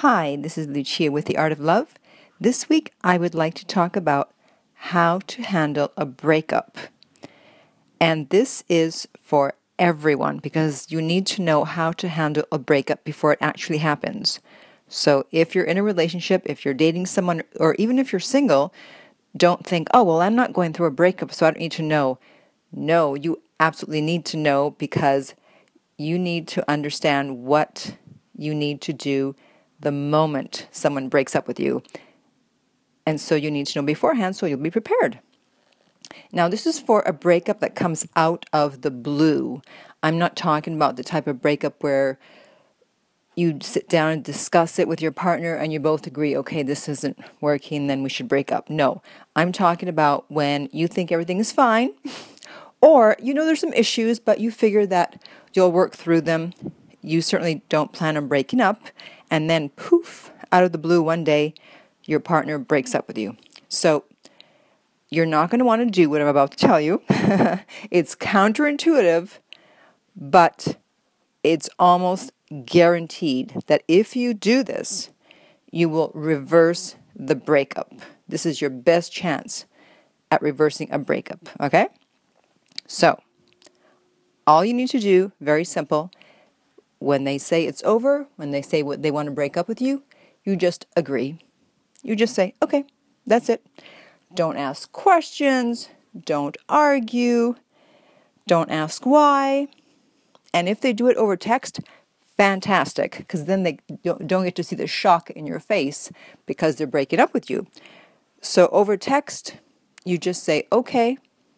Hi, this is Lucia with The Art of Love. This week I would like to talk about how to handle a breakup. And this is for everyone because you need to know how to handle a breakup before it actually happens. So if you're in a relationship, if you're dating someone, or even if you're single, don't think, oh, well, I'm not going through a breakup, so I don't need to know. No, you absolutely need to know because you need to understand what you need to do the moment someone breaks up with you. And so you need to know beforehand so you'll be prepared. Now, this is for a breakup that comes out of the blue. I'm not talking about the type of breakup where you sit down and discuss it with your partner and you both agree, okay, this isn't working, then we should break up. No, I'm talking about when you think everything is fine or you know there's some issues, but you figure that you'll work through them. You certainly don't plan on breaking up. And then poof, out of the blue one day, your partner breaks up with you. So you're not going to want to do what I'm about to tell you. It's counterintuitive, but it's almost guaranteed that if you do this, you will reverse the breakup. This is your best chance at reversing a breakup, okay? So all you need to do, very simple, when they say it's over, when they say what they want to break up with you, you just agree. You just say, okay, that's it. Don't ask questions. Don't argue. Don't ask why. And if they do it over text, fantastic, because then they don't get to see the shock in your face because they're breaking up with you. So over text, you just say, okay.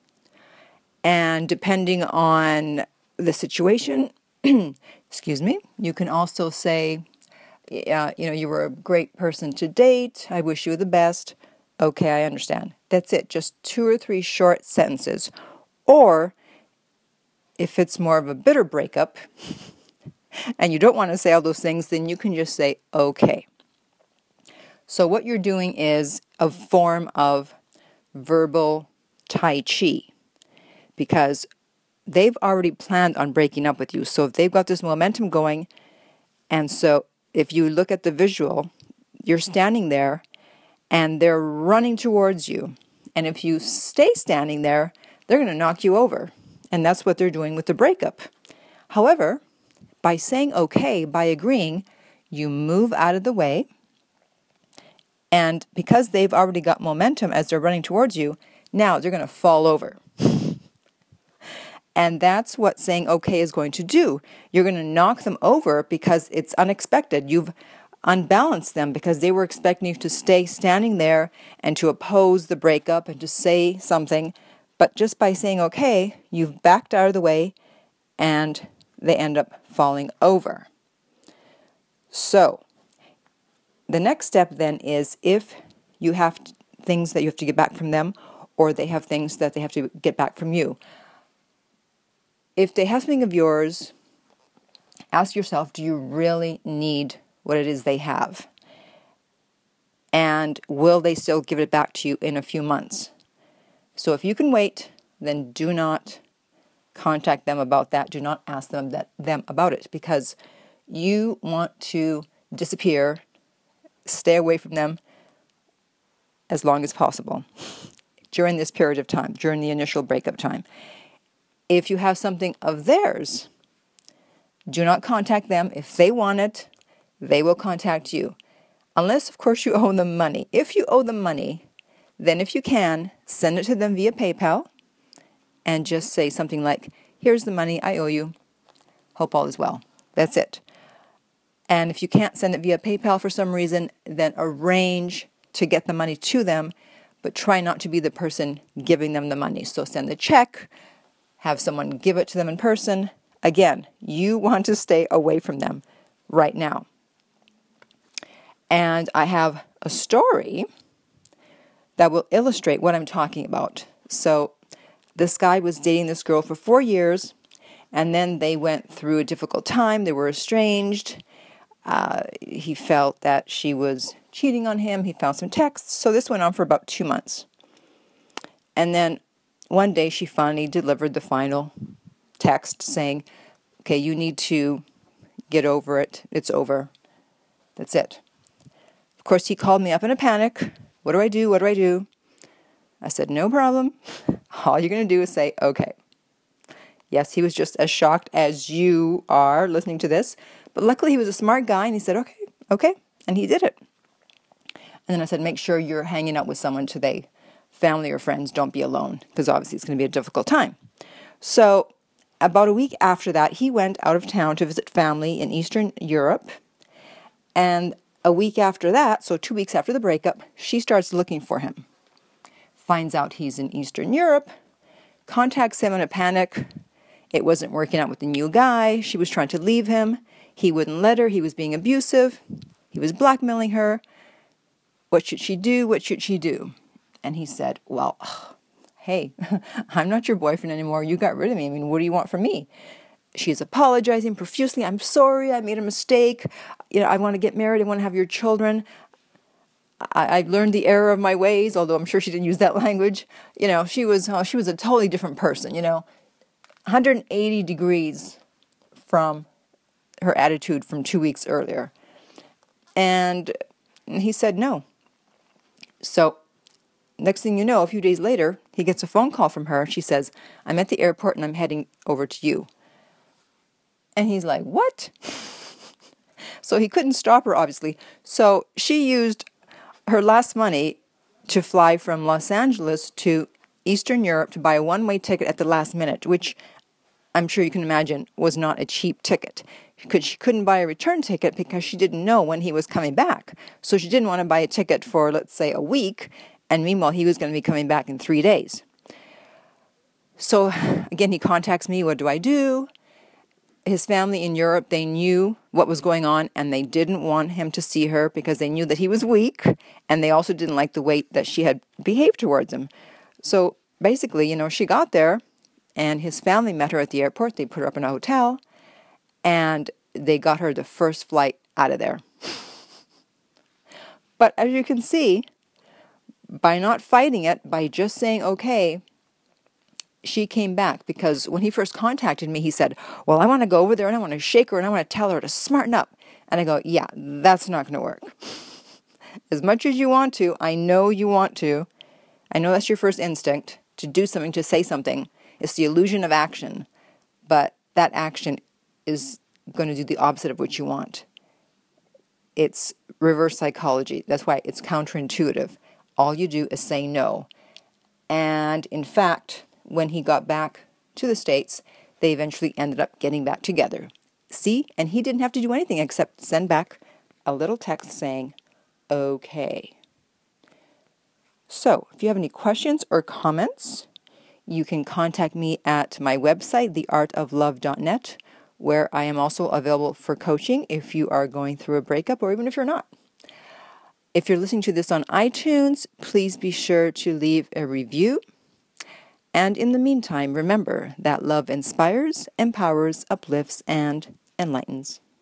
And depending on the situation, excuse me, you can also say, you were a great person to date. I wish you the best. Okay, I understand. That's it. Just 2 or 3 short sentences. Or if it's more of a bitter breakup and you don't want to say all those things, then you can just say, okay. So what you're doing is a form of verbal Tai Chi because they've already planned on breaking up with you. So if they've got this momentum going, and so if you look at the visual, you're standing there and they're running towards you. And if you stay standing there, they're going to knock you over. And that's what they're doing with the breakup. However, by saying okay, by agreeing, you move out of the way. And because they've already got momentum as they're running towards you, now they're going to fall over. And that's what saying okay is going to do. You're going to knock them over because it's unexpected. You've unbalanced them because they were expecting you to stay standing there and to oppose the breakup and to say something. But just by saying okay, you've backed out of the way and they end up falling over. So the next step then is if you have things that you have to get back from them or they have things that they have to get back from you. If they have something of yours, ask yourself, do you really need what it is they have? And will they still give it back to you in a few months? So if you can wait, then do not contact them about that. Do not ask them about it because you want to disappear, stay away from them as long as possible during this period of time, during the initial breakup time. If you have something of theirs, do not contact them. If they want it, they will contact you. Unless, of course, you owe them money. If you owe them money, then if you can, send it to them via PayPal and just say something like, here's the money I owe you. Hope all is well. That's it. And if you can't send it via PayPal for some reason, then arrange to get the money to them, but try not to be the person giving them the money. So send the check, have someone give it to them in person. Again, you want to stay away from them right now. And I have a story that will illustrate what I'm talking about. So this guy was dating this girl for 4 years, and then they went through a difficult time. They were estranged. He felt that she was cheating on him. He found some texts. So this went on for about 2 months. And then one day she finally delivered the final text saying, okay, you need to get over it. It's over. That's it. Of course, he called me up in a panic. What do I do? What do I do? I said, no problem. All you're going to do is say, okay. Yes, he was just as shocked as you are listening to this. But luckily, he was a smart guy, and he said, okay. And he did it. And then I said, make sure you're hanging out with someone today. Family or friends, don't be alone, because obviously it's going to be a difficult time. So about a week after that, he went out of town to visit family in Eastern Europe. And a week after that, so 2 weeks after the breakup, she starts looking for him. Finds out he's in Eastern Europe, contacts him in a panic. It wasn't working out with the new guy. She was trying to leave him. He wouldn't let her. He was being abusive. He was blackmailing her. What should she do? What should she do? And he said, well, hey, I'm not your boyfriend anymore. You got rid of me. I mean, what do you want from me? She's apologizing profusely. I'm sorry. I made a mistake. I want to get married. I want to have your children. I've learned the error of my ways, although I'm sure she didn't use that language. She was a totally different person, 180 degrees from her attitude from 2 weeks earlier. And he said no. So next thing you know, a few days later, he gets a phone call from her. She says, I'm at the airport and I'm heading over to you. And he's like, what? So he couldn't stop her, obviously. So she used her last money to fly from Los Angeles to Eastern Europe to buy a one-way ticket at the last minute, which I'm sure you can imagine was not a cheap ticket. She couldn't buy a return ticket because she didn't know when he was coming back. So she didn't want to buy a ticket for, let's say, a week, and meanwhile he was going to be coming back in 3 days. So again, he contacts me. What do I do? His family in Europe, they knew what was going on, and they didn't want him to see her because they knew that he was weak, and they also didn't like the way that she had behaved towards him. So basically, she got there, and his family met her at the airport. They put her up in a hotel, and they got her the first flight out of there. But as you can see, by not fighting it, by just saying okay, she came back, because when he first contacted me, he said, well, I want to go over there and I want to shake her and I want to tell her to smarten up. And I go, yeah, that's not going to work. As much as you want to, I know you want to. I know that's your first instinct, to do something, to say something. It's the illusion of action. But that action is going to do the opposite of what you want. It's reverse psychology. That's why it's counterintuitive. All you do is say no. And in fact, when he got back to the States, they eventually ended up getting back together. See? And he didn't have to do anything except send back a little text saying, okay. So, if you have any questions or comments, you can contact me at my website, theartoflove.net, where I am also available for coaching if you are going through a breakup or even if you're not. If you're listening to this on iTunes, please be sure to leave a review. And in the meantime, remember that love inspires, empowers, uplifts, and enlightens.